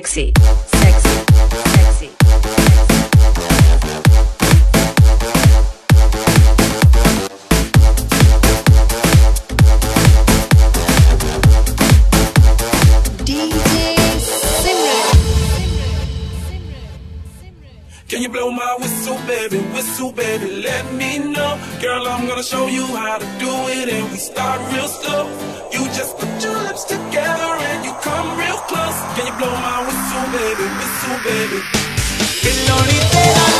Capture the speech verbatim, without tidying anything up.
sexy, sexy, sexy. Can you blow my whistle, baby, whistle, baby, let me know. Girl, I'm gonna show you how to do it, and we start real slow. You just put your lips together and you come real close. Can you blow my whistle, baby, whistle, baby?